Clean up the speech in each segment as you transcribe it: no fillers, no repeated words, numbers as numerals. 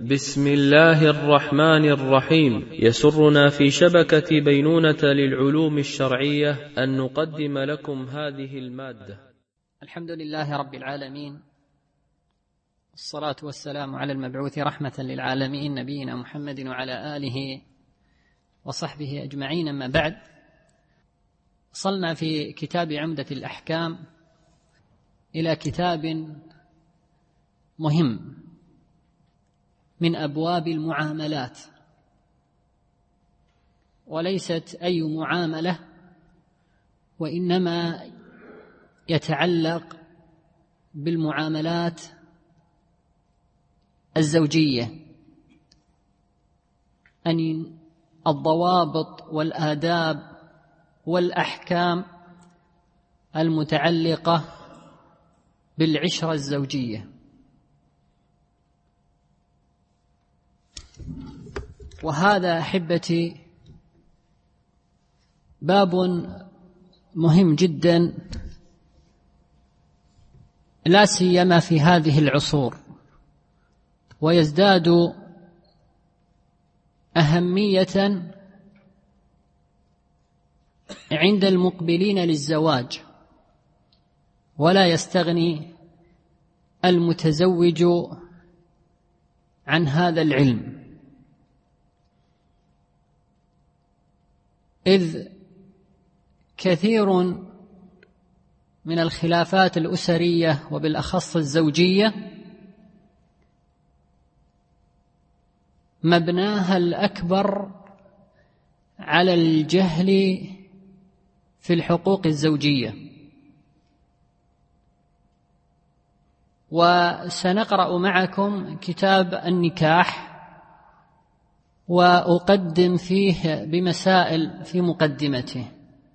بسم الله الرحمن الرحيم. يسرنا في شبكة بينونة للعلوم الشرعية أن نقدم لكم هذه المادة. الحمد لله رب العالمين، والصلاة والسلام على المبعوث رحمة للعالمين نبينا محمد وعلى آله وصحبه أجمعين. أما بعد، وصلنا في كتاب عمدة الأحكام إلى كتاب مهم من أبواب المعاملات، وليست أي معاملة، وإنما يتعلق بالمعاملات الزوجية، أن الضوابط والآداب والأحكام المتعلقة بالعشرة الزوجية. وهذا أحبتي باب مهم جدا، لا سيما في هذه العصور، ويزداد أهمية عند المقبلين للزواج، ولا يستغني المتزوج عن هذا العلم، إذ كثير من الخلافات الأسرية وبالأخص الزوجية مبناها الأكبر على الجهل في الحقوق الزوجية. وسنقرأ معكم كتاب النكاح، وأقدم فيه بمسائل في مقدمته.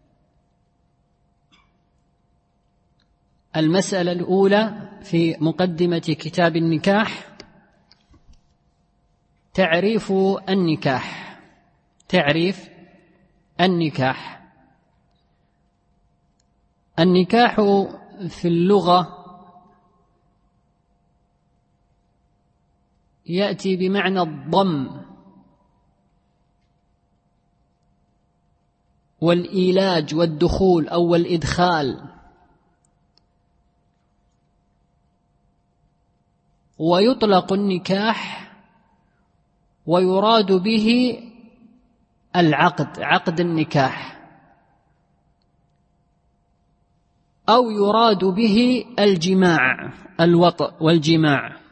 المسألة الأولى في مقدمة كتاب النكاح: تعريف النكاح. تعريف النكاح. النكاح في اللغة يأتي بمعنى الضم والإيلاج والدخول أو الإدخال، ويطلق النكاح ويراد به العقد، عقد النكاح، أو يراد به الجماع، الوطء والجماع.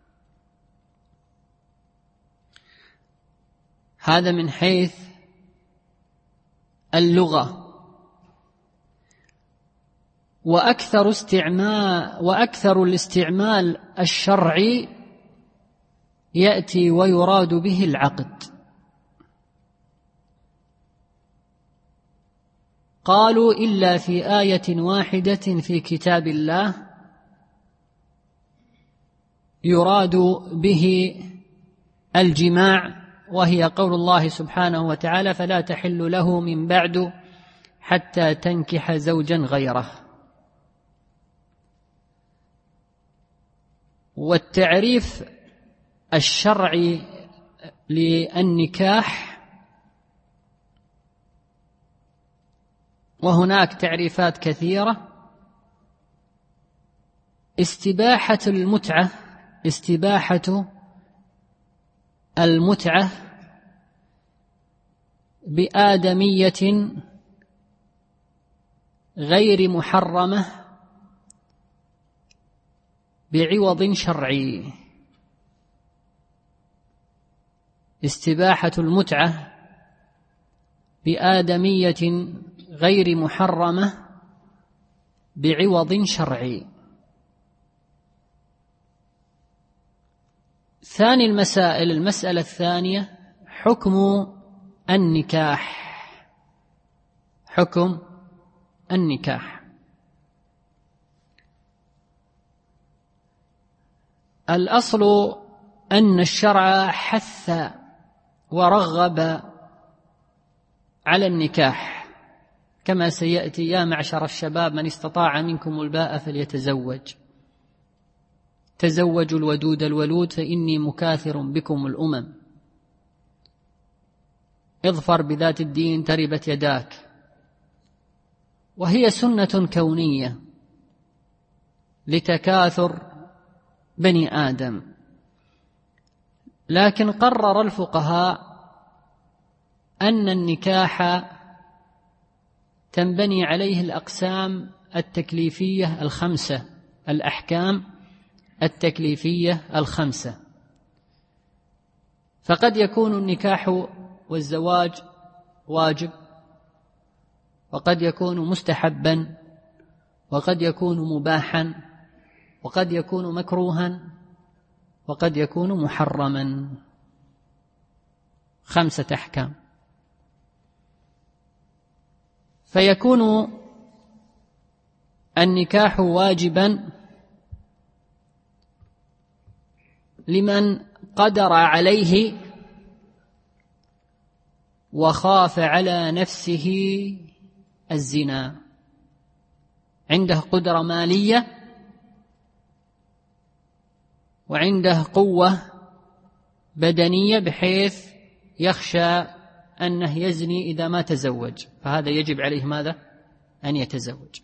هذا من حيث اللغة. وأكثر الاستعمال الشرعي يأتي ويراد به العقد. قالوا إلا في آية واحدة في كتاب الله يراد به الجماع، وهي قول الله سبحانه وتعالى: فلا تحل له من بعد حتى تنكح زوجا غيره. والتعريف الشرعي للنكاح، وهناك تعريفات كثيرة: استباحة المتعة، استباحة المتعة بآدمية غير محرمة بعوض شرعي. استباحة المتعة بآدمية غير محرمة بعوض شرعي. ثاني المسائل، المسألة الثانية: حكم النكاح. حكم النكاح. الأصل أن الشرع حث ورغب على النكاح، كما سيأتي: يا معشر الشباب من استطاع منكم الباءة فليتزوج. تزوجوا الودود الولود فإني مكاثر بكم الأمم، اظفر بذات الدين تربت يداك. وهي سنة كونية لتكاثر بني آدم، لكن قرر الفقهاء أن النكاح تنبني عليه الأقسام التكليفية الخمسة، الأحكام التكليفية الخمسة. فقد يكون النكاح والزواج واجب، وقد يكون مستحبا، وقد يكون مباحا، وقد يكون مكروها، وقد يكون محرما. 5 أحكام. فيكون النكاح واجبا لمن قدر عليه وخاف على نفسه الزنا، عنده قدرة مالية وعنده قوة بدنية بحيث يخشى أنه يزني إذا ما تزوج، فهذا يجب عليه ماذا؟ أن يتزوج.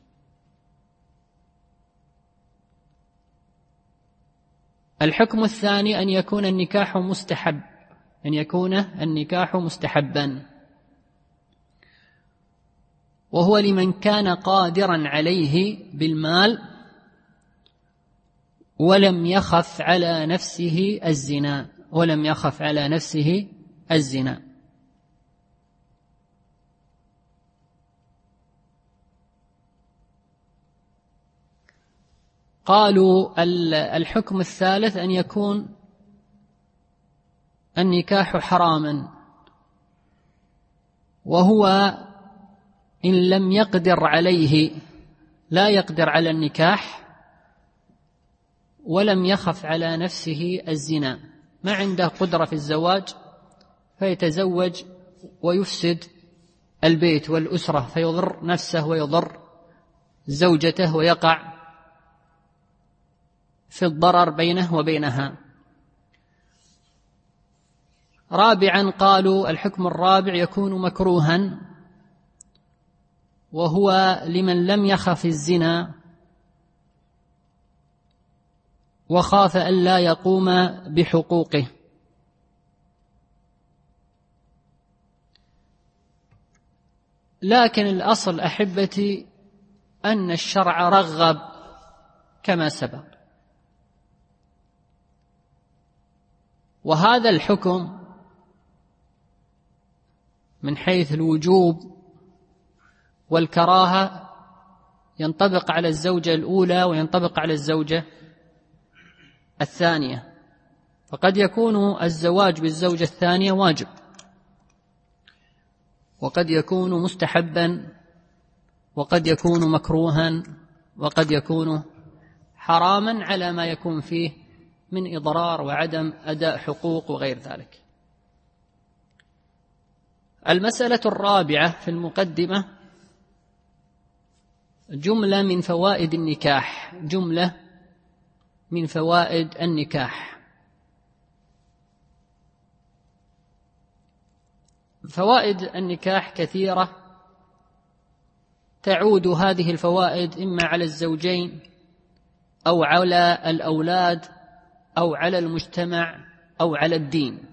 الحكم الثاني أن يكون النكاح مستحب، أن يكون النكاح مستحبا، وهو لمن كان قادرا عليه بالمال ولم يخف على نفسه الزنا، ولم يخف على نفسه الزنا. قالوا الحكم الثالث أن يكون النكاح حراما، وهو إن لم يقدر عليه، لا يقدر على النكاح ولم يخف على نفسه الزنا، ما عنده قدرة في الزواج فيتزوج ويفسد البيت والأسرة، فيضر نفسه ويضر زوجته ويقع في الضرر بينه وبينها. رابعا قالوا الحكم الرابع يكون مكروها، وهو لمن لم يخف الزنا وخاف أن لا يقوم بحقوقه. لكن الأصل أحبتي أن الشرع رغب كما سبق، وهذا الحكم من حيث الوجوب والكراهة ينطبق على الزوجة الأولى وينطبق على الزوجة الثانية، فقد يكون الزواج بالزوجة الثانية واجب، وقد يكون مستحبا، وقد يكون مكروها، وقد يكون حراما على ما يكون فيه من إضرار وعدم أداء حقوق وغير ذلك. المسألة الرابعة في المقدمة جملة من فوائد النكاح، جملة من فوائد النكاح. فوائد النكاح كثيرة، تعود هذه الفوائد إما على الزوجين أو على الأولاد أو على المجتمع أو على الدين.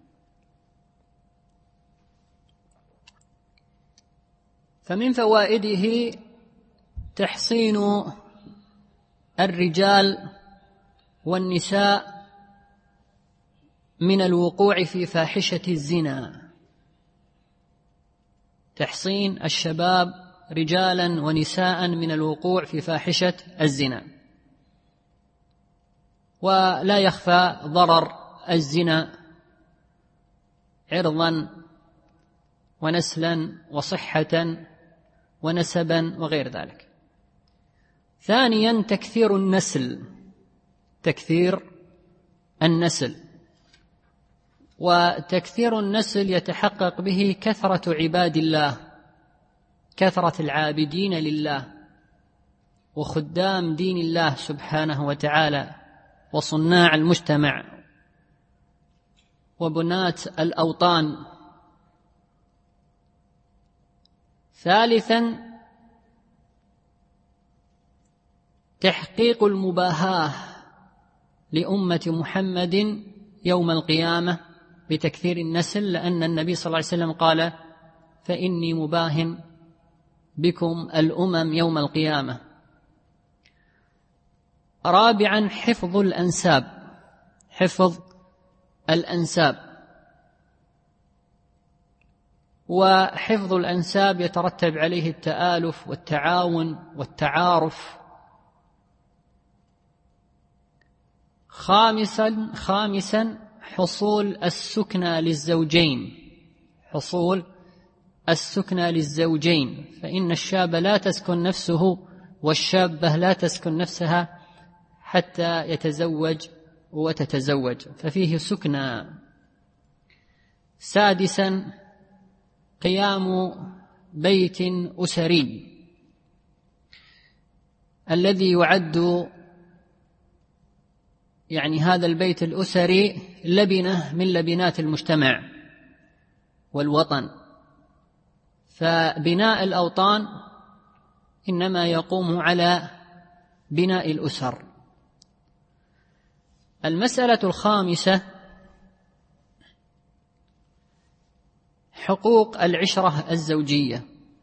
فمن فوائده تحصين الرجال والنساء من الوقوع في فاحشة الزنا، تحصين الشباب رجالا ونساء من الوقوع في فاحشة الزنا. ولا يخفى ضرر الزنا عرضا ونسلا وصحة ونسبا وغير ذلك. ثانيا تكثير النسل، تكثير النسل، وتكثير النسل يتحقق به كثرة عباد الله، كثرة العابدين لله وخدام دين الله سبحانه وتعالى وصناع المجتمع وبناة الأوطان. ثالثا تحقيق المباهاة لأمة محمد يوم القيامة بتكثير النسل، لأن النبي صلى الله عليه وسلم قال: فإني مباه بكم الأمم يوم القيامة. رابعا حفظ الأنساب، حفظ الأنساب. وحفظ الأنساب يترتب عليه التآلف والتعاون والتعارف. خامسا حصول السكنى للزوجين، حصول السكنى للزوجين، فإن الشاب لا تسكن نفسه والشابة لا تسكن نفسها حتى يتزوج وتتزوج، ففيه سكنى. سادسا قيام بيت أسري الذي يعد هذا البيت الأسري لبنة من لبنات المجتمع والوطن. فبناء الأوطان إنما يقوم على بناء الأسر. المسألة الخامسة حقوق العشرة الزوجية،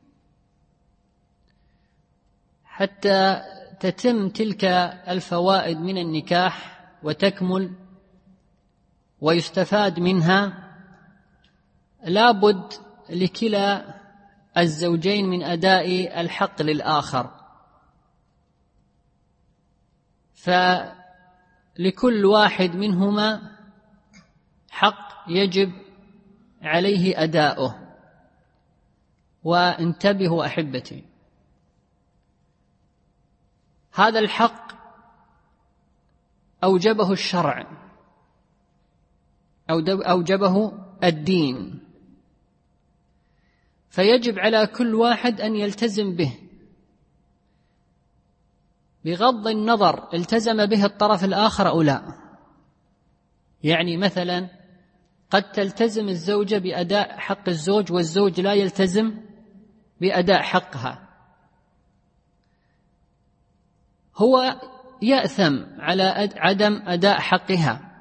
حتى تتم تلك الفوائد من النكاح وتكمل ويستفاد منها، لابد لكلا الزوجين من أداء الحق للآخر، فلكل واحد منهما حق يجب عليه أداؤه. وانتبهوا أحبتي، هذا الحق أوجبه الشرع، أوجبه الدين، فيجب على كل واحد أن يلتزم به، بغض النظر التزم به الطرف الآخر أو لا. مثلا قد تلتزم الزوجة بأداء حق الزوج والزوج لا يلتزم بأداء حقها، هو يأثم على عدم أداء حقها،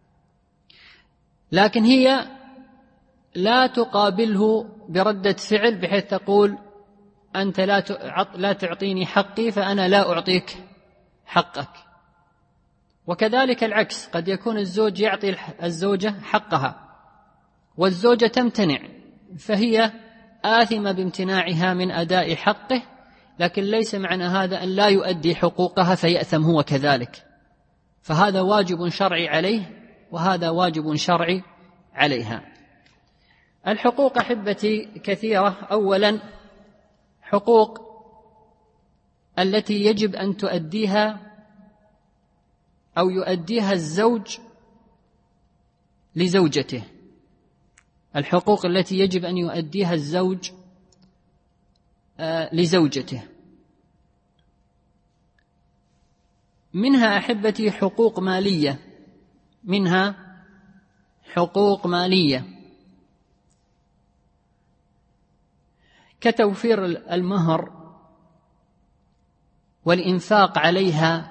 لكن هي لا تقابله بردة فعل بحيث تقول: أنت لا تعطيني حقي فأنا لا أعطيك حقك. وكذلك العكس، قد يكون الزوج يعطي الزوجة حقها والزوجة تمتنع، فهي آثمة بامتناعها من أداء حقه، لكن ليس معنى هذا أن لا يؤدي حقوقها فيأثم هو كذلك. فهذا واجب شرعي عليه وهذا واجب شرعي عليها. الحقوق أحبتي كثيرة. أولا حقوق التي يجب أن تؤديها أو يؤديها الزوج لزوجته، الحقوق التي يجب أن يؤديها الزوج لزوجته. منها أحبتي حقوق مالية، منها حقوق مالية كتوفير المهر والإنفاق عليها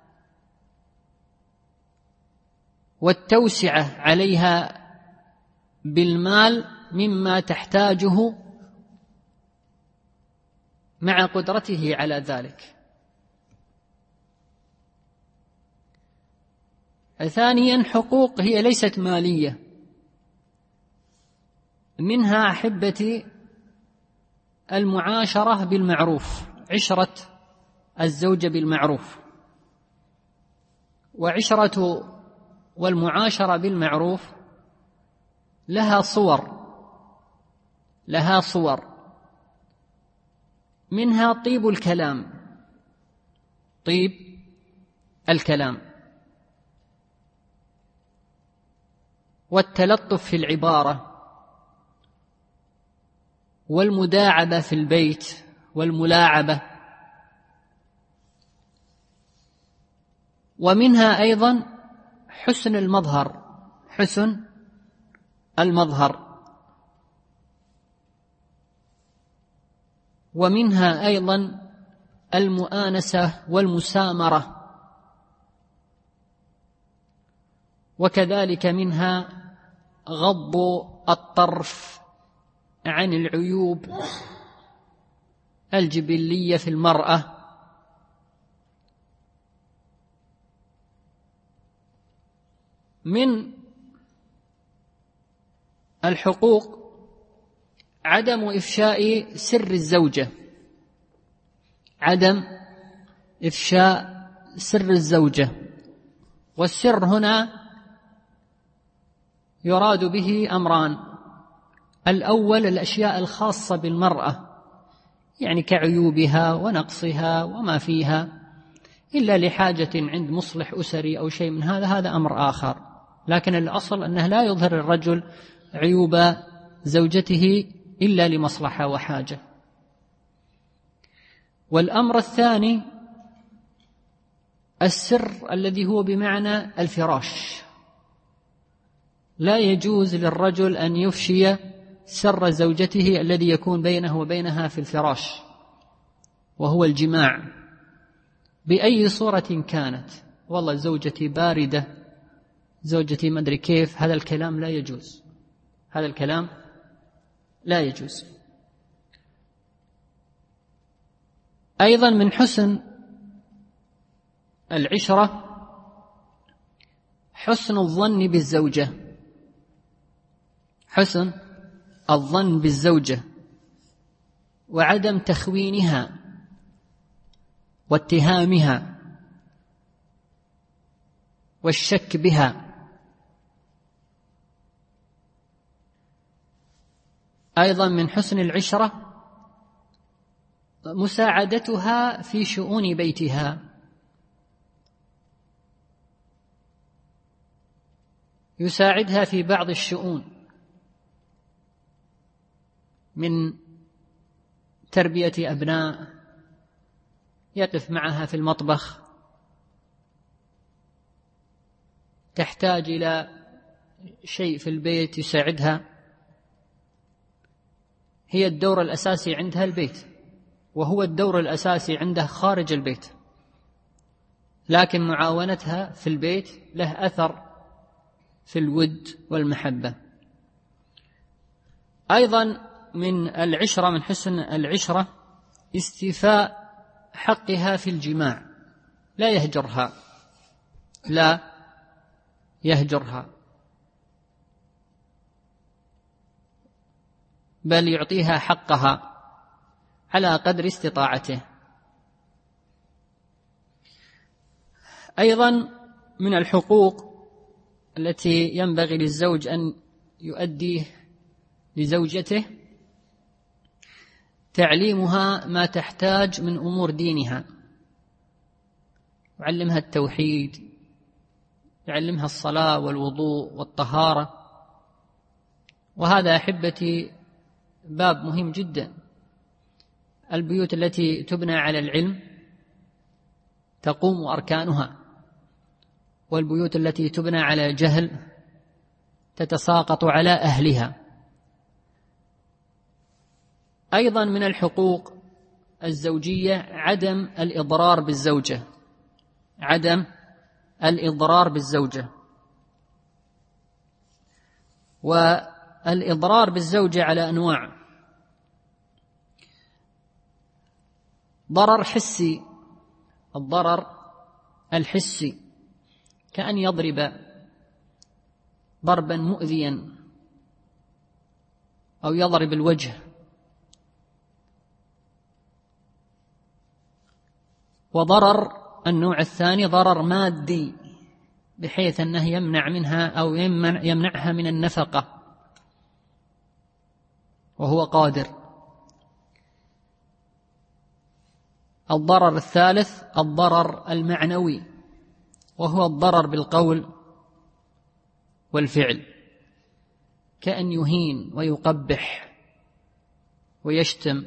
والتوسعة عليها بالمال مما تحتاجه مع قدرته على ذلك. ثانيا حقوق هي ليست مالية، منها أحبتي المعاشرة بالمعروف، عشرة الزوجة بالمعروف. وعشرة والمعاشرة بالمعروف لها صور، منها طيب الكلام والتلطف في العبارة والمداعبة في البيت والملاعبة، ومنها أيضا حسن المظهر، حسن المظهر. ومنها أيضا المؤانسة والمسامرة، وكذلك منها غض الطرف عن العيوب الجبلية في المرأة. من الحقوق عدم إفشاء سر الزوجة، عدم إفشاء سر الزوجة. والسر هنا يراد به أمران: الأول الأشياء الخاصة بالمرأة، يعني كعيوبها ونقصها وما فيها، إلا لحاجة عند مصلح أسري أو شيء من هذا أمر آخر، لكن الأصل أنه لا يظهر الرجل عيوب زوجته إلا لمصلحة وحاجة. والأمر الثاني السر الذي هو بمعنى الفراش، لا يجوز للرجل أن يفشي سر زوجته الذي يكون بينه وبينها في الفراش، وهو الجماع بأي صورة كانت. والله زوجتي باردة، زوجتي ما أدري كيف، هذا الكلام لا يجوز، هذا الكلام لا يجوز. أيضا من حسن العشرة حسن الظن بالزوجة، حسن الظن بالزوجة وعدم تخوينها واتهامها والشك بها. أيضا من حسن العشرة مساعدتها في شؤون بيتها، يساعدها في بعض الشؤون من تربية أبناء، يقف معها في المطبخ، تحتاج إلى شيء في البيت يساعدها. هي الدور الأساسي عندها البيت، وهو الدور الأساسي عنده خارج البيت، لكن معاونتها في البيت له أثر في الود والمحبة. أيضا من العشرة، من حسن العشرة استيفاء حقها في الجماع، لا يهجرها، لا يهجرها، بل يعطيها حقها على قدر استطاعته. أيضا من الحقوق التي ينبغي للزوج أن يؤديه لزوجته تعليمها ما تحتاج من أمور دينها، يعلمها التوحيد، يعلمها الصلاة والوضوء والطهارة. وهذا أحبتي باب مهم جدا. البيوت التي تبنى على العلم تقوم أركانها، والبيوت التي تبنى على جهل تتساقط على أهلها. أيضا من الحقوق الزوجية عدم الإضرار بالزوجة، عدم الإضرار بالزوجة. والإضرار بالزوجة على أنواع: ضرر حسي، الضرر الحسي كأن يضرب ضربا مؤذيا أو يضرب الوجه. وضرر النوع الثاني ضرر مادي، بحيث أنه يمنع منها أو يمنعها من النفقة وهو قادر. الضرر الثالث الضرر المعنوي، وهو الضرر بالقول والفعل، كأن يهين ويقبح ويشتم.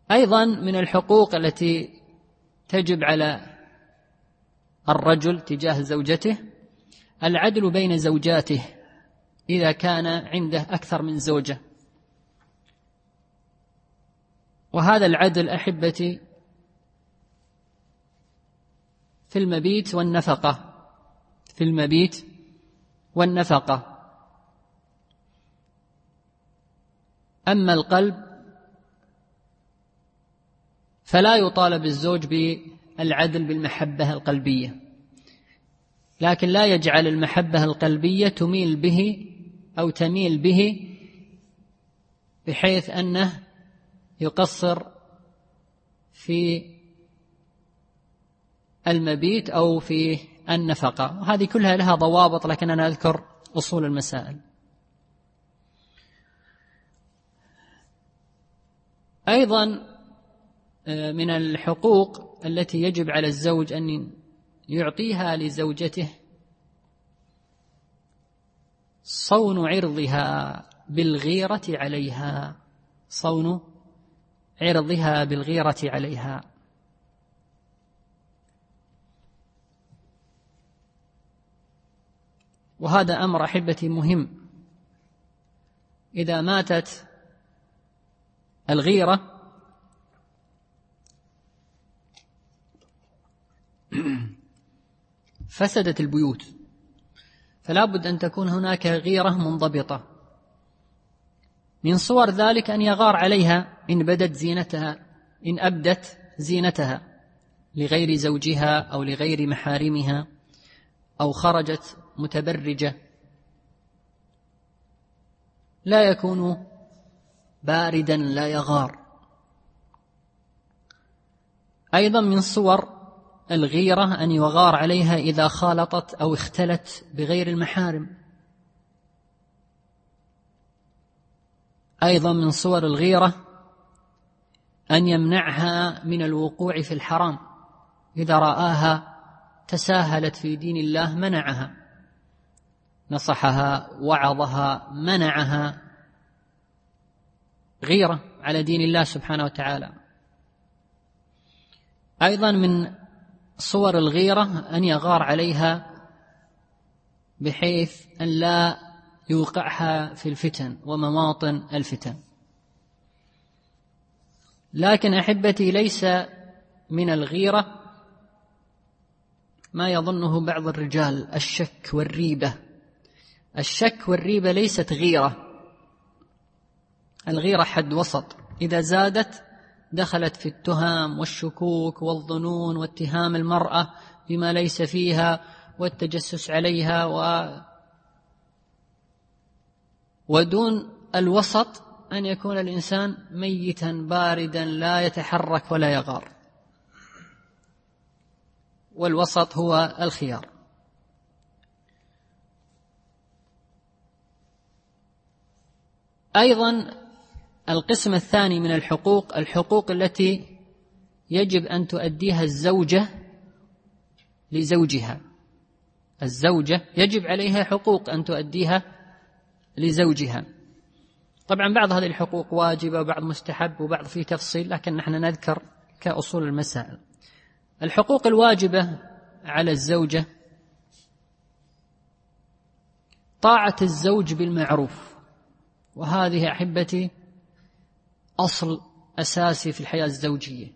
أيضا من الحقوق التي تجب على الرجل تجاه زوجته العدل بين زوجاته إذا كان عنده أكثر من زوجة. وهذا العدل أحبتي في المبيت والنفقة، في المبيت والنفقة. أما القلب فلا يطالب الزوج بالعدل بالمحبة القلبية، لكن لا يجعل المحبة القلبية تميل به أو تميل به بحيث أنه يقصر في المبيت أو في النفقة. وهذه كلها لها ضوابط، لكن أنا أذكر أصول المسائل. أيضا من الحقوق التي يجب على الزوج أن يعطيها لزوجته صون عرضها بالغيرة عليها، صون عرضها بالغيرة عليها. وهذا أمر أحبتي مهم. إذا ماتت الغيرة فسدت البيوت، فلا بد أن تكون هناك غيرة منضبطة. من صور ذلك أن يغار عليها إن بدت زينتها، إن أبدت زينتها لغير زوجها أو لغير محارمها أو خرجت متبرجة، لا يكون باردا لا يغار. أيضا من صور الغيرة أن يغار عليها إذا خالطت أو اختلت بغير المحارم. أيضا من صور الغيرة أن يمنعها من الوقوع في الحرام، إذا رآها تساهلت في دين الله منعها، نصحها وعظها منعها، غيرة على دين الله سبحانه وتعالى. أيضا من صور الغيرة أن يغار عليها بحيث أن لا يوقعها في الفتن ومواطن الفتن. لكن أحبتي ليس من الغيرة ما يظنه بعض الرجال، الشك والريبة. الشك والريبة ليست غيرة، الغيرة حد وسط، إذا زادت دخلت في التهم والشكوك والظنون واتهام المرأة بما ليس فيها والتجسس عليها ودون الوسط أن يكون الإنسان ميتا باردا لا يتحرك ولا يغار، والوسط هو الخيار. أيضا القسم الثاني من الحقوق، الحقوق التي يجب أن تؤديها الزوجة لزوجها. الزوجة يجب عليها حقوق أن تؤديها لزوجها. طبعا بعض هذه الحقوق واجبة وبعض مستحب وبعض فيه تفصيل، لكن نحن نذكر كأصول المسائل. الحقوق الواجبة على الزوجة طاعة الزوج بالمعروف، وهذه أحبتي أصل أساسي في الحياة الزوجية.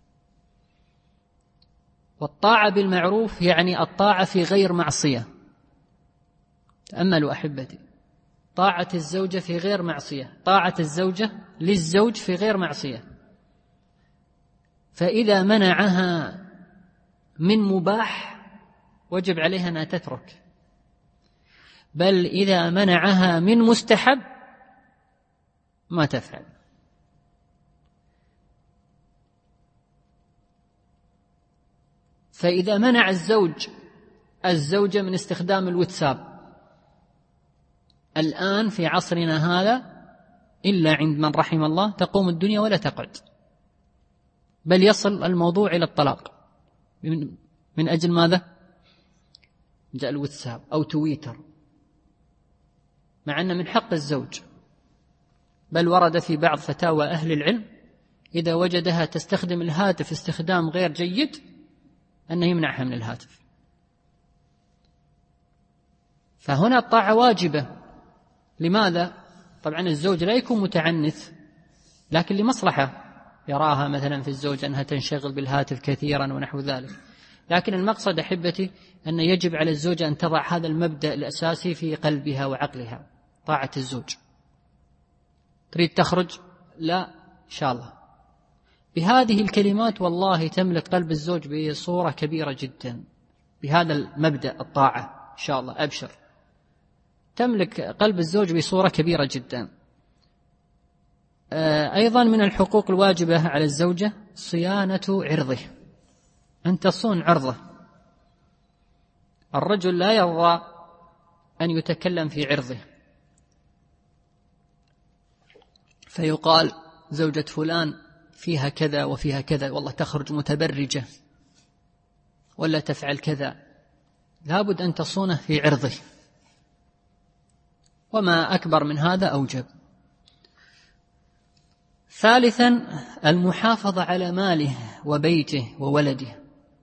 والطاعة بالمعروف يعني الطاعة في غير معصية. تأملوا أحبتي، طاعة الزوجة في غير معصية، طاعة الزوجة للزوج في غير معصية. فإذا منعها من مباح وجب عليها أن تترك، بل إذا منعها من مستحب ما تفعل. فإذا منع الزوج الزوجة من استخدام الواتساب الآن في عصرنا هذا، إلا عند من رحم الله، تقوم الدنيا ولا تقعد، بل يصل الموضوع إلى الطلاق من أجل ماذا؟ جاء الواتساب أو تويتر، مع أن من حق الزوج، بل ورد في بعض فتاوى أهل العلم إذا وجدها تستخدم الهاتف استخدام غير جيد أنه يمنعها من الهاتف. فهنا الطاعة واجبة. لماذا؟ طبعا الزوج لا يكون متعنث، لكن لمصلحة يراها مثلا في الزوج أنها تنشغل بالهاتف كثيرا ونحو ذلك. لكن المقصد أحبتي أن يجب على الزوجة أن تضع هذا المبدأ الأساسي في قلبها وعقلها، طاعة الزوج. تريد تخرج؟ لا، إن شاء الله. بهذه الكلمات والله تملك قلب الزوج بصورة كبيرة جدا، بهذا المبدأ الطاعة إن شاء الله، أبشر، تملك قلب الزوج بصورة كبيرة جدا. أيضا من الحقوق الواجبة على الزوجة صيانة عرضه، أن تصون عرضه. الرجل لا يرضى أن يتكلم في عرضه، فيقال زوجة فلان فيها كذا وفيها كذا، والله تخرج متبرجة ولا تفعل كذا. لابد أن تصونه في عرضه، وما أكبر من هذا أوجب. ثالثا المحافظة على ماله وبيته وولده،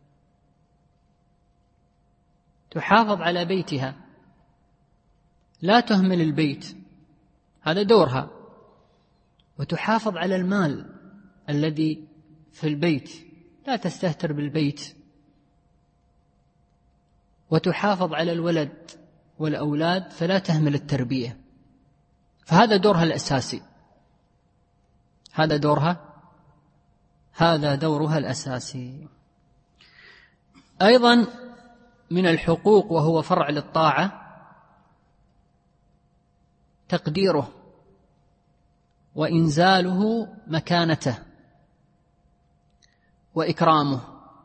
تحافظ على بيتها، لا تهمل البيت، هذا دورها، وتحافظ على المال الذي في البيت، لا تستهتر بالبيت، وتحافظ على الولد والأولاد فلا تهمل التربية. فهذا دورها الأساسي، هذا دورها الأساسي. أيضا من الحقوق وهو فرع للطاعة تقديره وإنزاله مكانته وإكرامه،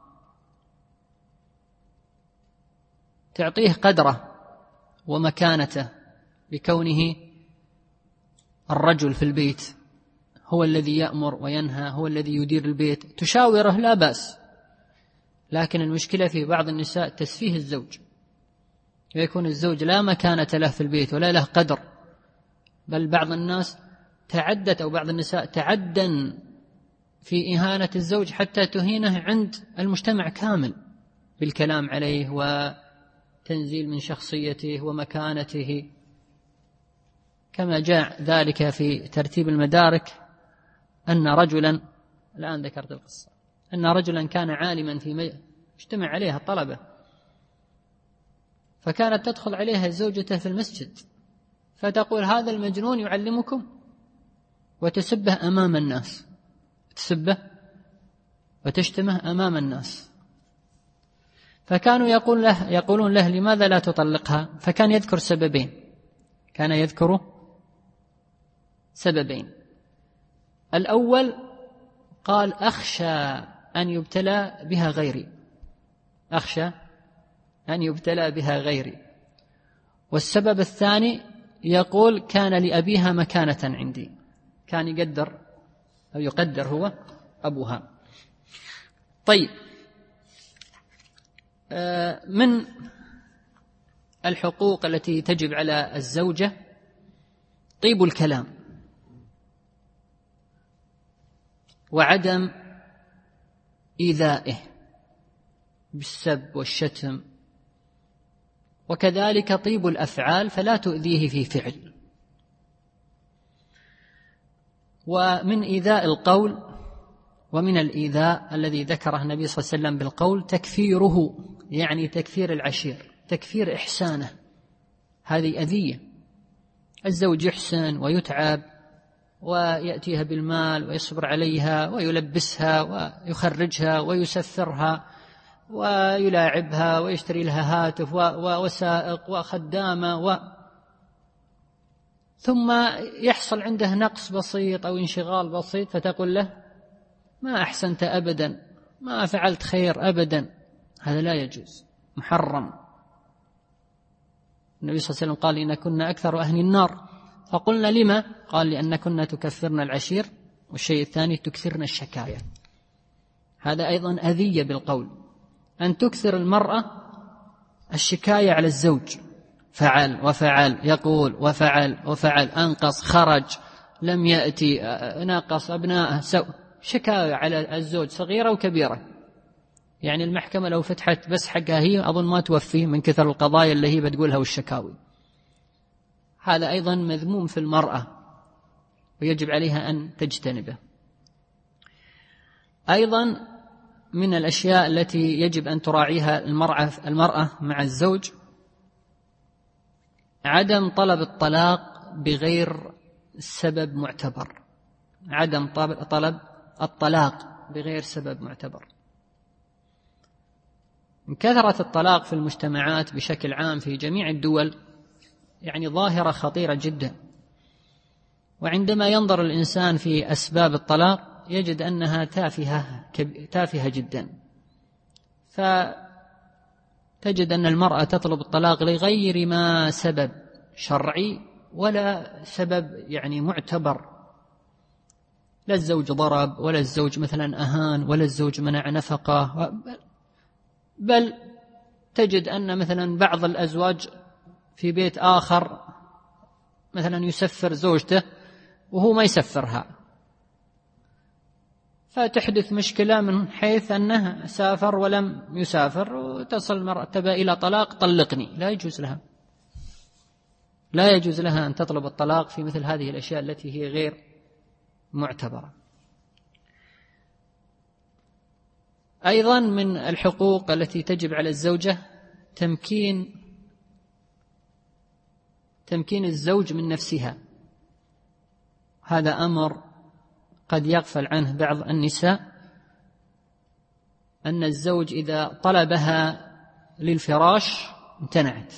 تعطيه قدره ومكانته بكونه الرجل في البيت، هو الذي يأمر وينهى، هو الذي يدير البيت، تشاوره لا بأس. لكن المشكلة في بعض النساء تسفيه الزوج، ويكون الزوج لا مكانة له في البيت ولا له قدر، بل بعض الناس تعدت أو بعض النساء تعدن في إهانة الزوج حتى تهينه عند المجتمع كامل بالكلام عليه وتنزيل من شخصيته ومكانته، كما جاء ذلك في ترتيب المدارك أن رجلا، الآن ذكرت القصة، أن رجلا كان عالما في اجتمع عليها الطلبة، فكانت تدخل عليها زوجته في المسجد فتقول هذا المجنون يعلمكم، وتسبه أمام الناس، تسبه وتشتمه أمام الناس. فكانوا يقولون له لماذا لا تطلقها؟ فكان يذكر سببين. الأول قال أخشى أن يبتلى بها غيري، والسبب الثاني يقول كان لأبيها مكانة عندي، كان يقدر هو أبوها. طيب، من الحقوق التي تجب على الزوجة طيب الكلام وعدم إيذائه بالسب والشتم، وكذلك طيب الأفعال فلا تؤذيه في فعل. ومن إيذاء القول ومن الإيذاء الذي ذكره النبي صلى الله عليه وسلم بالقول تكفيره، يعني تكفير العشير، تكفير إحسانه، هذه أذية. الزوج يحسن ويتعب ويأتيها بالمال ويصبر عليها ويلبسها ويخرجها ويسفرها ويلاعبها ويشتري لها هاتف وسائق وخدامة ثم يحصل عنده نقص بسيط أو انشغال بسيط فتقول له ما أحسنت أبدا، ما فعلت خير أبدا. هذا لا يجوز، محرم. النبي صلى الله عليه وسلم قال إن كنا أكثر أهل النار، فقلنا لما؟ قال لأن كنا تكفرن العشير، والشيء الثاني تكثرن الشكاية. هذا أيضا أذية بالقول، أن تكثر المرأة الشكاية على الزوج، فعل وفعل، يقول وفعل، أنقص، خرج، لم يأتي، ناقص أبناءه، شكاوى على الزوج صغيرة وكبيرة، يعني المحكمة لو فتحت بس حقها هي أظن ما توفي من كثر القضايا اللي هي بتقولها والشكاوي. هذا أيضا مذموم في المرأة ويجب عليها أن تجتنبه. أيضا من الأشياء التي يجب أن تراعيها المرأة مع الزوج عدم طلب الطلاق بغير سبب معتبر. عدم طلب الطلاق بغير سبب معتبر. من كثرة الطلاق في المجتمعات بشكل عام في جميع الدول يعني ظاهرة خطيرة جدا، وعندما ينظر الإنسان في أسباب الطلاق يجد أنها تافهة جدا، فتجد أن المرأة تطلب الطلاق لغير ما سبب شرعي ولا سبب يعني معتبر، لا الزوج ضرب ولا الزوج مثلا أهان ولا الزوج منع نفقة، بل تجد أن مثلا بعض الأزواج في بيت آخر مثلا يسفر زوجته وهو ما يسفرها، فتحدث مشكلة من حيث أنه سافر ولم يسافر، وتصل المرتبة إلى طلاق طلقني. لا يجوز لها أن تطلب الطلاق في مثل هذه الأشياء التي هي غير معتبرة. أيضا من الحقوق التي تجب على الزوجة تمكين الزوج من نفسها. هذا أمر قد يغفل عنه بعض النساء، أن الزوج إذا طلبها للفراش امتنعت،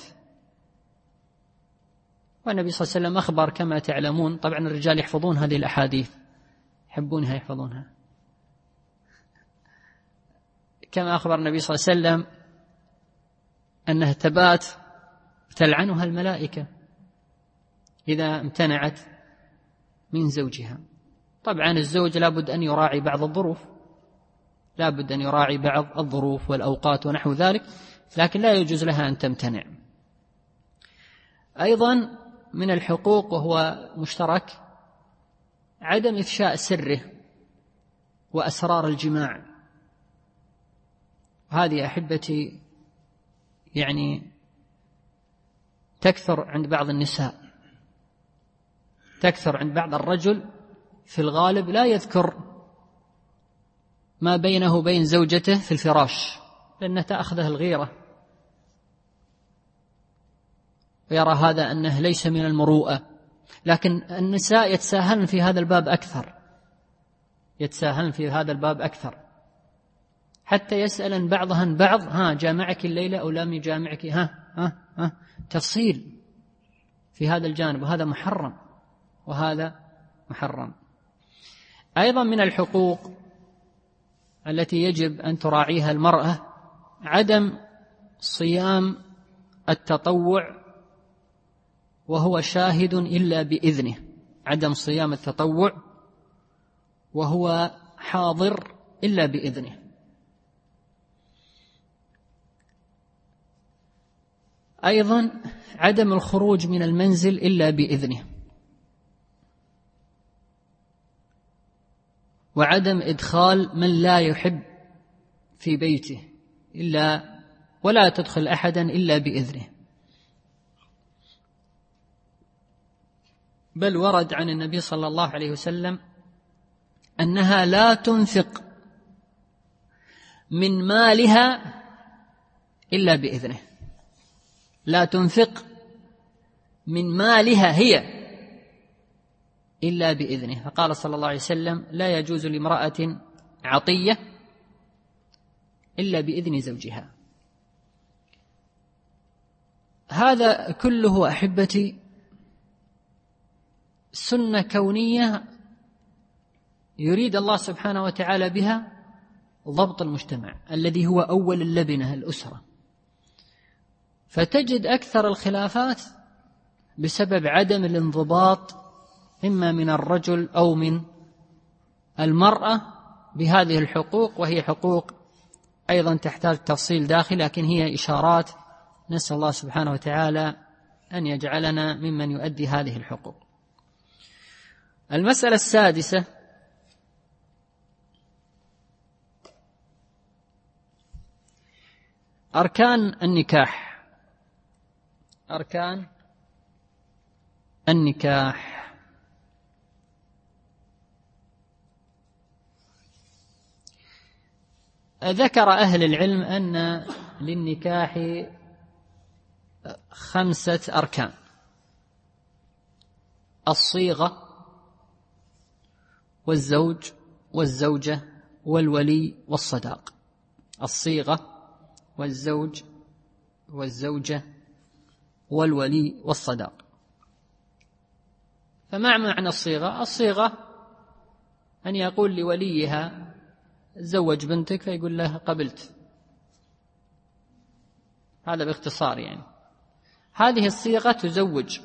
والنبي صلى الله عليه وسلم أخبر كما تعلمون، طبعا الرجال يحفظون هذه الأحاديث يحبونها يحفظونها، كما أخبر النبي صلى الله عليه وسلم أنها تبات تلعنها الملائكة إذا امتنعت من زوجها. طبعا الزوج لابد أن يراعي بعض الظروف والأوقات ونحو ذلك، لكن لا يجوز لها أن تمتنع. أيضا من الحقوق وهو مشترك عدم إفشاء سره وأسرار الجماع. هذه أحبتي يعني تكثر عند بعض النساء، تكثر عند بعض الرجل في الغالب لا يذكر ما بينه وبين زوجته في الفراش لأنه تأخذه الغيرة، ويرى هذا أنه ليس من المروءة. لكن النساء يتساهلن في هذا الباب أكثر، حتى يسألن بعضهن بعض جامعك الليلة أو لم يجامعك، تفصيل في هذا الجانب، وهذا محرم. أيضا من الحقوق التي يجب أن تراعيها المرأة عدم صيام التطوع وهو شاهد إلا بإذنه، عدم صيام التطوع وهو حاضر إلا بإذنه. أيضا عدم الخروج من المنزل إلا بإذنه، وعدم إدخال من لا يحب في بيته ولا تدخل أحدا إلا بإذنه. بل ورد عن النبي صلى الله عليه وسلم أنها لا تنفق من مالها إلا بإذنه، لا تنفق من مالها هي إلا بإذنه. فقال صلى الله عليه وسلم لا يجوز لامرأة عطية إلا بإذن زوجها. هذا كله أحبتي سنة كونية يريد الله سبحانه وتعالى بها ضبط المجتمع الذي هو أول اللبنة الأسرة. فتجد أكثر الخلافات بسبب عدم الانضباط إما من الرجل أو من المرأة بهذه الحقوق، وهي حقوق أيضا تحتاج تفصيل داخل، لكن هي إشارات. نسأل الله سبحانه وتعالى أن يجعلنا ممن يؤدي هذه الحقوق. المسألة السادسة أركان النكاح. أركان النكاح. ذكر أهل العلم أن للنكاح 5 أركان: الصيغة والزوج والزوجة والولي والصداق. الصيغة والزوج والزوجة والولي والصداق. فما معنى الصيغة؟ الصيغة أن يقول لوليها زوج بنتك، فيقول له قبلت. هذا باختصار يعني. هذه الصيغة تزوج،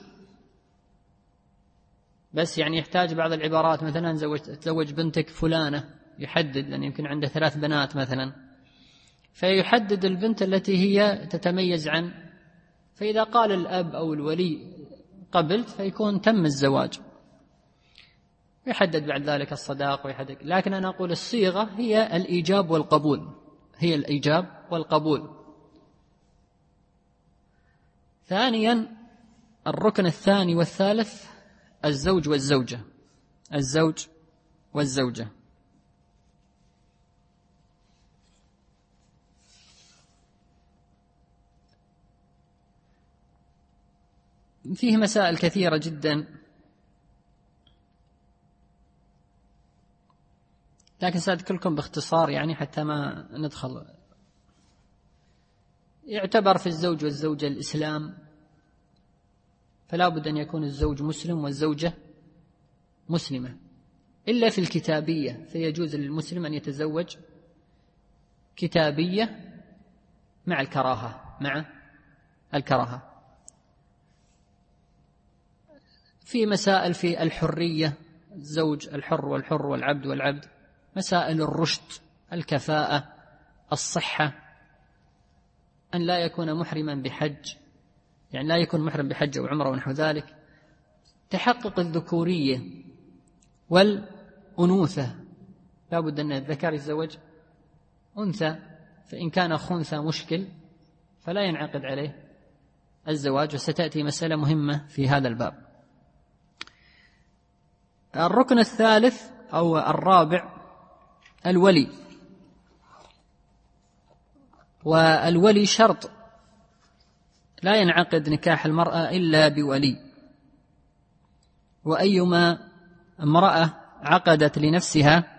بس يعني يحتاج بعض العبارات، مثلا تزوج بنتك فلانة، يحدد، لأن يمكن عنده 3 بنات مثلا، فيحدد البنت التي هي تتميز عنه. فإذا قال الأب أو الولي قبلت فيكون تم الزواج، يحدد بعد ذلك الصداق ويحدد. لكن أنا أقول الصيغة هي الإيجاب والقبول، هي الإيجاب والقبول. ثانيا الركن الثاني والثالث الزوج والزوجة. الزوج والزوجة. فيه مسائل كثيرة جدا، لكن سأذكر لكم باختصار يعني حتى ما ندخل. يعتبر في الزوج والزوجة الإسلام، فلا بد أن يكون الزوج مسلم والزوجة مسلمة، إلا في الكتابية، فيجوز للمسلم أن يتزوج كتابية مع الكراهة. في مسائل في الحرية، الزوج الحر والحر والعبد والعبد، مسائل الرشد، الكفاءة، الصحة، أن لا يكون محرما بحج، يعني لا يكون محرم بحج أو عمره ونحو ذلك، تحقق الذكورية والأنوثة، لا بد أن الذكر يتزوج أنثى، فإن كان خنثى مشكل فلا ينعقد عليه الزواج، وستأتي مسألة مهمة في هذا الباب. الركن الثالث أو الرابع الولي. والولي شرط، لا ينعقد نكاح المرأة إلا بولي، وأيما امرأة عقدت لنفسها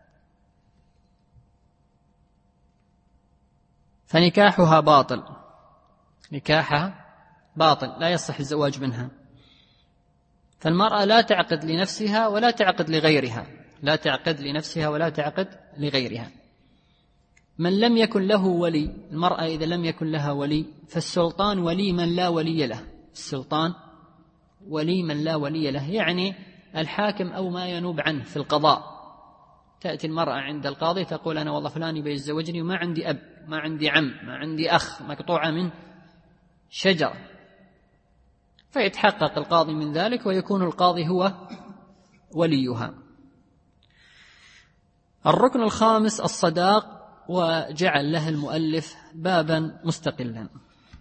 فنكاحها باطل، نكاحها باطل، لا يصح الزواج منها. فالمرأة لا تعقد لنفسها ولا تعقد لغيرها، لا تعقد لنفسها ولا تعقد لغيرها. من لم يكن له ولي، المرأة إذا لم يكن لها ولي فالسلطان ولي من لا ولي له، السلطان ولي من لا ولي له، يعني الحاكم أو ما ينوب عنه في القضاء. تأتي المرأة عند القاضي تقول أنا والله فلان بيتزوجني وما عندي أب، ما عندي عم، ما عندي أخ، مقطوعة من شجرة، فيتحقق القاضي من ذلك ويكون القاضي هو وليها. الركن الخامس الصداق، وجعل له المؤلف بابا مستقلا.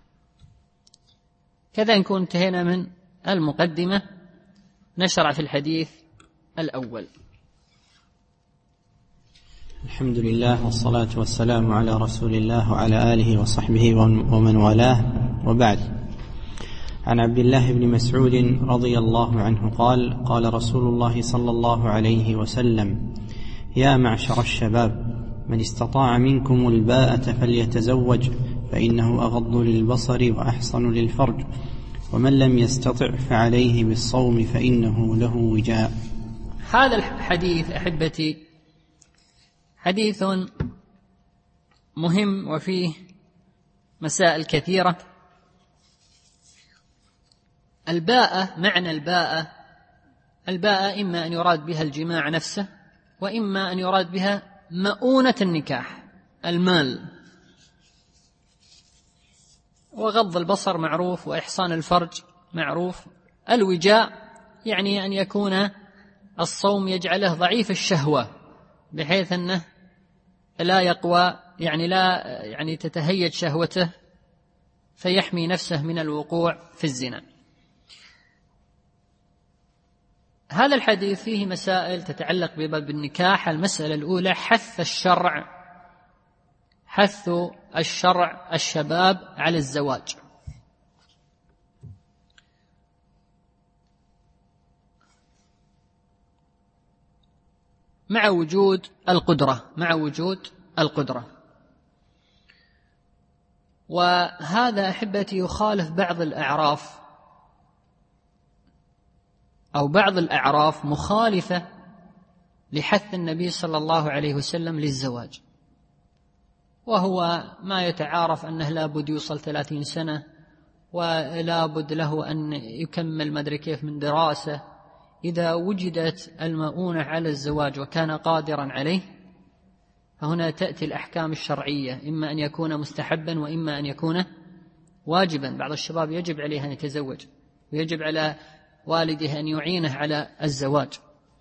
كذا نكون انتهينا من المقدمة، نشرع في الحديث الأول. الحمد لله والصلاة والسلام على رسول الله وعلى آله وصحبه ومن والاه، وبعد. عن عبد الله بن مسعود رضي الله عنه قال: قال رسول الله صلى الله عليه وسلم: يا معشر الشباب، من استطاع منكم الباءة فليتزوج، فإنه أغض للبصر وأحصن للفرج، ومن لم يستطع فعليه بالصوم فإنه له وجاء. هذا الحديث أحبتي حديث مهم وفيه مسائل كثيرة. الباءة، معنى الباءة إما أن يراد بها الجماع نفسه، وإما أن يراد بها مؤونة النكاح، المال. وغض البصر معروف، وإحصان الفرج معروف. الوجاء يعني أن يكون الصوم يجعله ضعيف الشهوة، بحيث أنه لا يقوى لا تتهيج شهوته فيحمي نفسه من الوقوع في الزنا. هذا الحديث فيه مسائل تتعلق بباب النكاح. المسألة الأولى حث الشرع الشباب على الزواج. مع وجود القدرة. وهذا أحبتي يخالف بعض الأعراف مخالفة لحث النبي صلى الله عليه وسلم للزواج، وهو ما يتعارف أنه لابد يوصل 30 سنة ولابد له أن يكمل مدري كيف من دراسة. إذا وجدت المؤونة على الزواج وكان قادرا عليه فهنا تأتي الأحكام الشرعية، إما أن يكون مستحبا وإما أن يكون واجبا. بعض الشباب يجب عليه أن يتزوج ويجب على والده أن يعينه على الزواج.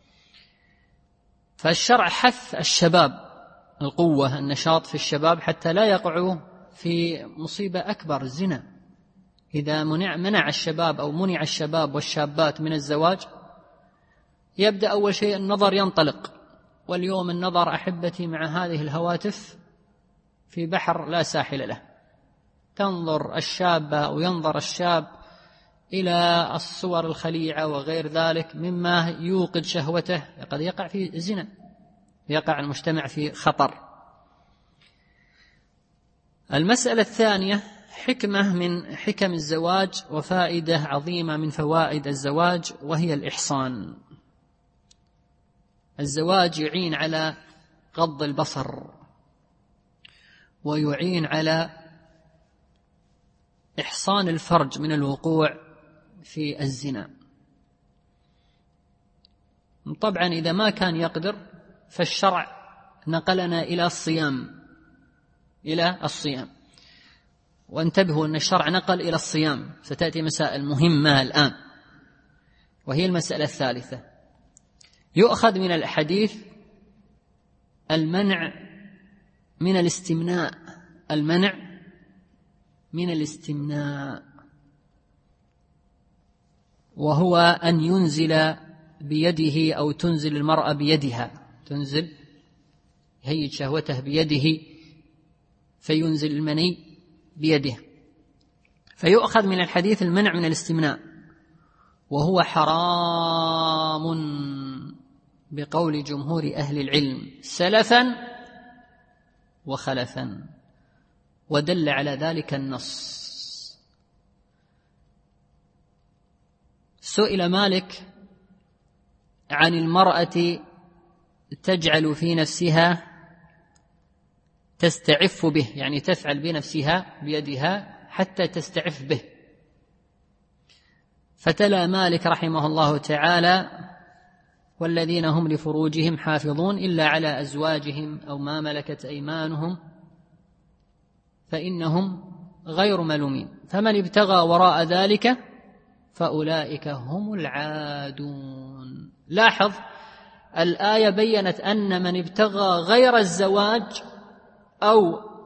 فالشرع حث الشباب، القوة، النشاط في الشباب حتى لا يقعوا في مصيبة أكبر، الزنا. إذا منع الشباب أو منع الشباب والشابات من الزواج يبدأ أول شيء النظر ينطلق. واليوم النظر أحبتي مع هذه الهواتف في بحر لا ساحل له. تنظر الشابة أو ينظر الشاب إلى الصور الخليعة وغير ذلك مما يوقد شهوته، قد يقع في زنا، يقع المجتمع في خطر. المسألة الثانية حكمة من حكم الزواج وفائدة عظيمة من فوائد الزواج، وهي الإحصان. الزواج يعين على غض البصر ويعين على إحصان الفرج من الوقوع في الزنا. طبعا إذا ما كان يقدر فالشرع نقلنا إلى الصيام. وانتبهوا أن الشرع نقل إلى الصيام. ستأتي مسائل مهمة الآن، وهي المسألة الثالثة. يؤخذ من الحديث المنع من الاستمناء، وهو أن ينزل بيده أو تنزل المرأة بيدها، هيج شهوته بيده فينزل المني بيده. فيؤخذ من الحديث المنع من الاستمناء، وهو حرام بقول جمهور أهل العلم سلفا وخلفا، ودل على ذلك النص. سئل مالك عن المرأة تجعل في نفسها تستعف به، يعني تفعل بنفسها بيدها حتى تستعف به، فتلا مالك رحمه الله تعالى: والذين هم لفروجهم حافظون إلا على أزواجهم أو ما ملكت أيمانهم فإنهم غير ملومين، فمن ابتغى وراء ذلك فأولئك هم العادون. لاحظ الآية بيّنت أن من ابتغى غير الزواج أو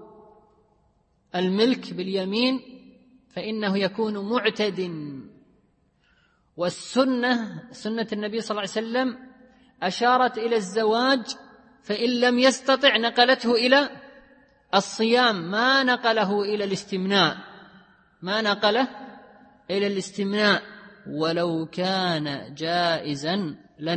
الملك باليمين فإنه يكون معتد. سنة النبي صلى الله عليه وسلم أشارت إلى الزواج، فإن لم يستطع نقلته إلى الصيام، ما نقله إلى الاستمناء، ولو كان جائزا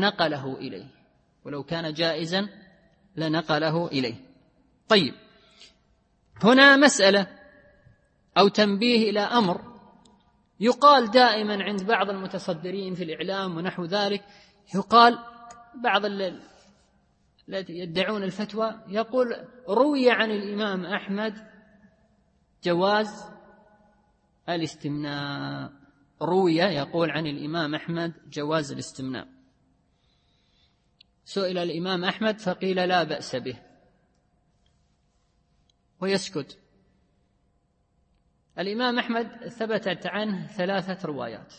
لنقله إليه. طيب، هنا مسألة أو تنبيه إلى أمر يقال دائما عند بعض المتصدرين في الإعلام ونحو ذلك. يقال بعض الذين يدعون الفتوى يقول: روي عن الإمام أحمد جواز الاستمناء. يقول عن الإمام أحمد جواز الاستمناء. سئل الإمام أحمد فقيل لا بأس به، ويسكت. الإمام أحمد ثبتت عنه 3 روايات.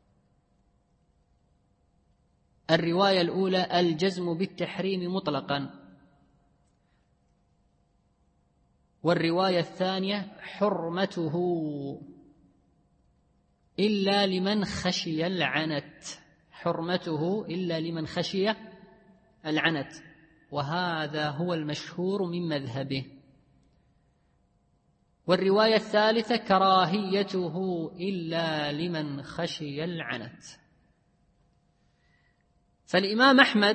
الرواية الأولى: الجزم بالتحريم مطلقا. والرواية الثانية حرمته إلا لمن خشي العنت، حرمته إلا لمن خشي العنت، وهذا هو المشهور من مذهبه. والرواية الثالثة كراهيته إلا لمن خشي العنت. فالإمام أحمد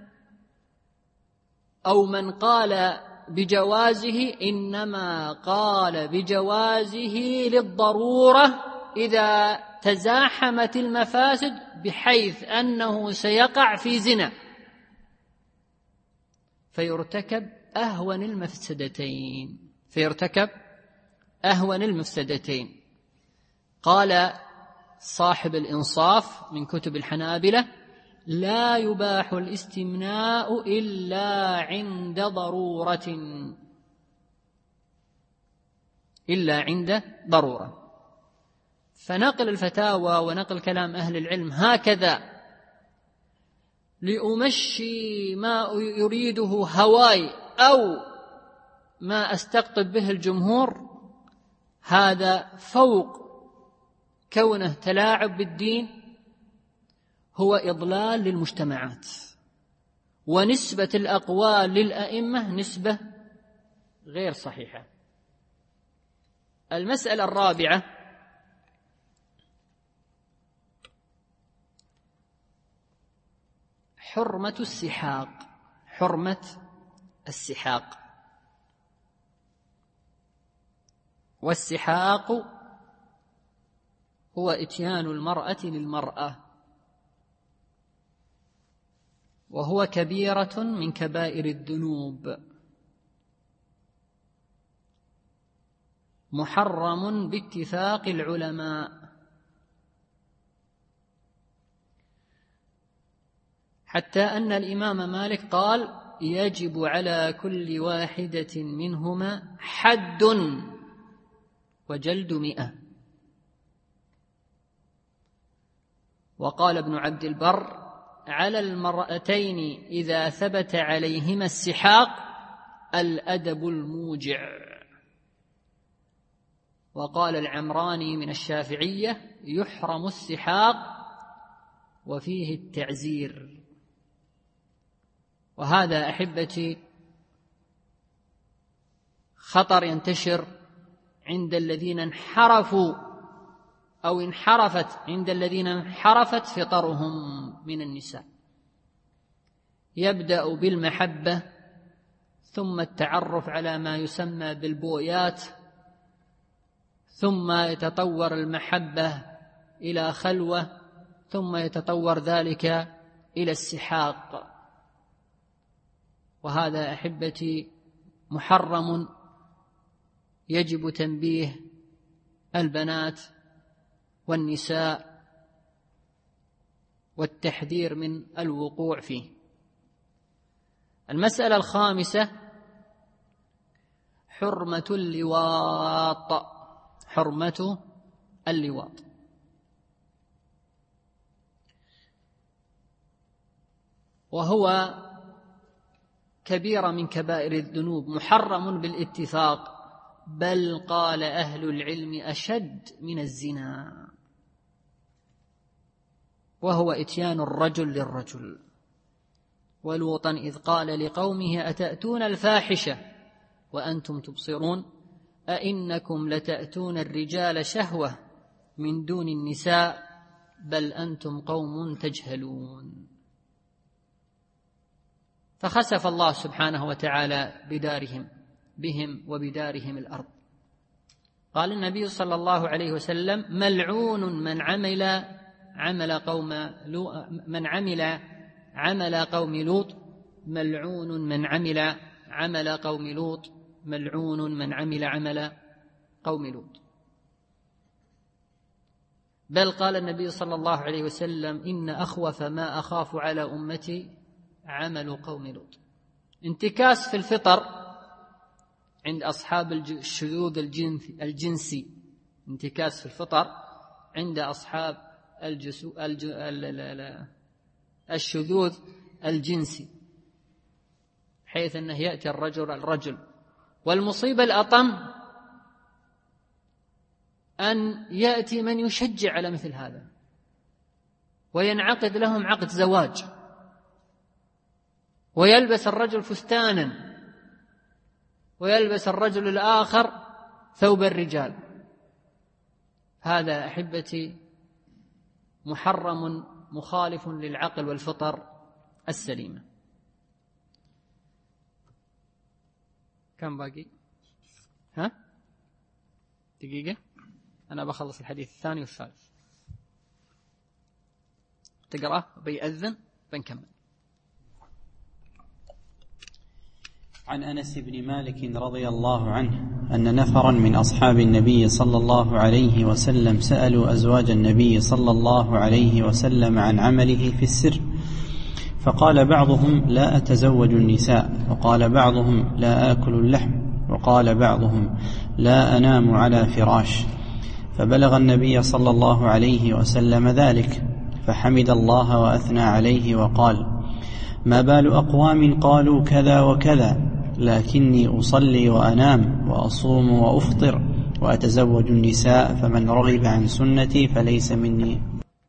أو من قال بجوازه إنما قال بجوازه للضرورة إذا تزاحمت المفاسد بحيث أنه سيقع في زنا فيرتكب أهون المفسدتين. قال صاحب الإنصاف من كتب الحنابلة: لا يباح الاستمناء إلا عند ضرورة. فنقل الفتاوى ونقل كلام أهل العلم هكذا لأمشي ما يريده هواي أو ما أستقطب به الجمهور، هذا فوق كونه تلاعب بالدين، هو إضلال للمجتمعات، ونسبة الأقوال للأئمة نسبة غير صحيحة. المسألة الرابعة: حرمة السحاق. والسحاق هو إتيان المرأة للمرأة، وهو كبيرة من كبائر الذنوب، محرم باتفاق العلماء، حتى أن الإمام مالك قال: يجب على كل واحدة منهما حد وجلد 100. وقال ابن عبد البر: على المرأتين إذا ثبت عليهما السحاق الأدب الموجع. وقال العمراني من الشافعية: يحرم السحاق وفيه التعزير. وهذا أحبتي خطر ينتشر عند الذين انحرفوا أو انحرفت عند الذين انحرفت فطرهم من النساء. يبدأ بالمحبة، ثم التعرف على ما يسمى بالبويات، ثم يتطور المحبة إلى خلوة، ثم يتطور ذلك إلى السحاق. وهذا أحبتي محرم، يجب تنبيه البنات والنساء والتحذير من الوقوع فيه. المسألة الخامسة: حرمة اللواط. وهو كبيرة من كبائر الذنوب، محرم بالاتفاق، بل قال أهل العلم أشد من الزنا، وهو إتيان الرجل للرجل. ولوطا إذ قال لقومه: أتأتون الفاحشة وأنتم تبصرون أئنكم لتأتون الرجال شهوة من دون النساء بل أنتم قوم تجهلون. فخسف الله سبحانه وتعالى بهم وبدارهم الأرض. قال النبي صلى الله عليه وسلم: ملعون من عمل عمل قوم لوط، ملعون من عمل عمل قوم لوط، ملعون من عمل عمل قوم لوط. بل قال النبي صلى الله عليه وسلم: إن أخوف ما أخاف على أمتي عمل قوم لوط. انتكاس في الفطر عند أصحاب الشذوذ الجنسي، انتكاس في الفطر عند أصحاب الشذوذ الجنسي، حيث أنه يأتي الرجل والمصيبة الأطم أن يأتي من يشجع على مثل هذا وينعقد لهم عقد زواج، ويلبس الرجل فستانا ويلبس الرجل الآخر ثوب الرجال. هذا أحبتي محرم مخالف للعقل والفطر السليمة. كم باقي؟ دقيقة، أنا بخلص الحديث الثاني والثالث. تقرأ بيأذن بنكمل. عن أنس بن مالك رضي الله عنه أن نفرا من أصحاب النبي صلى الله عليه وسلم سألوا أزواج النبي صلى الله عليه وسلم عن عمله في السر، فقال بعضهم لا أتزوج النساء، وقال بعضهم لا آكل اللحم، وقال بعضهم لا أنام على فراش. فبلغ النبي صلى الله عليه وسلم ذلك، فحمد الله وأثنى عليه وقال: ما بال أقوام قالوا كذا وكذا، لكني أصلي وأنام وأصوم وأفطر وأتزوج النساء، فمن رغب عن سنتي فليس مني.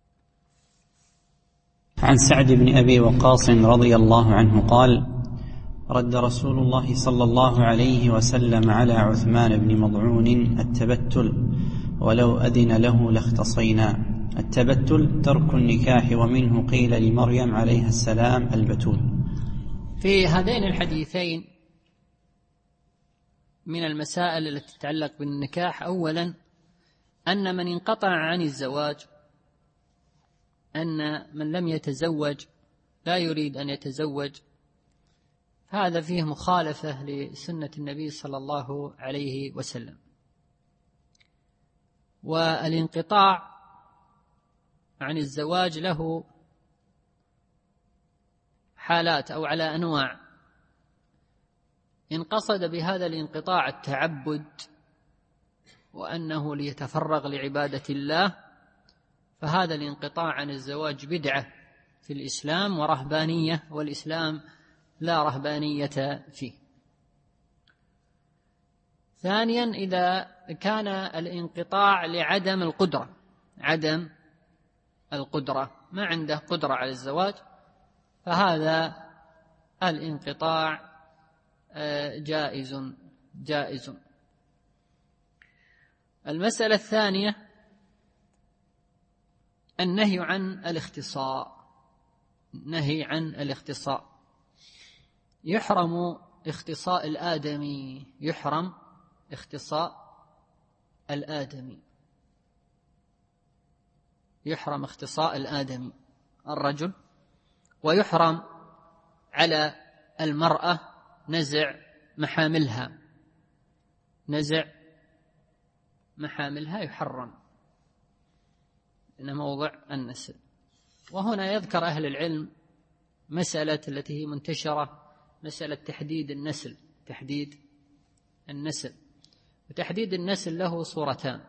عن سعد بن أبي وقاص رضي الله عنه قال: رد رسول الله صلى الله عليه وسلم على عثمان بن مضعون التبتل، ولو أذن له لاختصينا. التبتل ترك النكاح، ومنه قيل لمريم عليها السلام البتول. في هذين الحديثين من المسائل التي تتعلق بالنكاح: أولا أن من انقطع عن الزواج، أن من لم يتزوج لا يريد أن يتزوج، هذا فيه مخالفة لسنة النبي صلى الله عليه وسلم. والانقطاع عن الزواج له حالات أو على أنواع. إن قصد بهذا الانقطاع التعبد وأنه ليتفرغ لعبادة الله، فهذا الانقطاع عن الزواج بدعة في الإسلام ورهبانية، والإسلام لا رهبانية فيه. ثانيا إذا كان الانقطاع لعدم القدرة، عدم القدرة، ما عنده قدرة على الزواج، فهذا الانقطاع جائز. المسألة الثانية النهي عن الاختصاء. نهي عن الاختصاء، يحرم اختصاء الآدمي، يحرم اختصاء الآدمي، يحرم اختصاء الآدمي الرجل، ويحرم على المرأة نزع محاملها، نزع محاملها يحرم، إنه موضع النسل. وهنا يذكر أهل العلم مسألة التي هي منتشرة، مسألة تحديد النسل. تحديد النسل، وتحديد النسل له صورتان: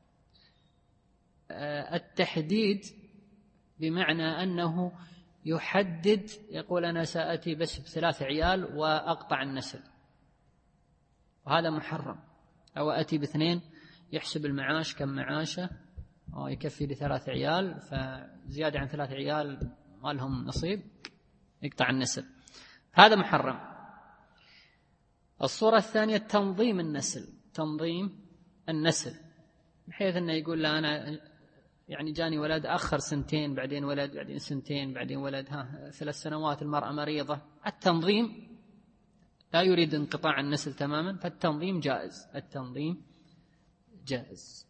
التحديد بمعنى أنه يحدد، يقول أنا سأتي بس ب3 عيال وأقطع النسل، وهذا محرم. أو أتي ب2، يحسب المعاش كم معاشه ويكفي ل3 عيال، فزيادة عن 3 عيال ما لهم نصيب، يقطع النسل، هذا محرم. الصورة الثانية تنظيم النسل، تنظيم النسل، بحيث أنه يقول لا أنا يعني جاني ولد أخر 2 بعدين ولد، بعدين 2 بعدين ولد، 3 سنوات المرأة مريضة. التنظيم لا يريد انقطاع النسل تماما، فالتنظيم جائز، التنظيم جائز.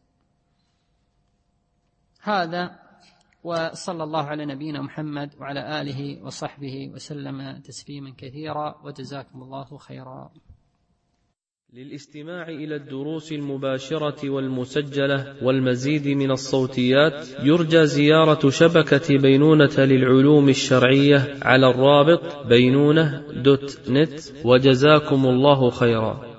هذا، وصلى الله على نبينا محمد وعلى آله وصحبه وسلم تسليما كثيرا، وجزاكم الله خيرا. للاستماع إلى الدروس المباشرة والمسجلة والمزيد من الصوتيات، يرجى زيارة شبكة بينونة للعلوم الشرعية على الرابط بينونة.net. وجزاكم الله خيرا.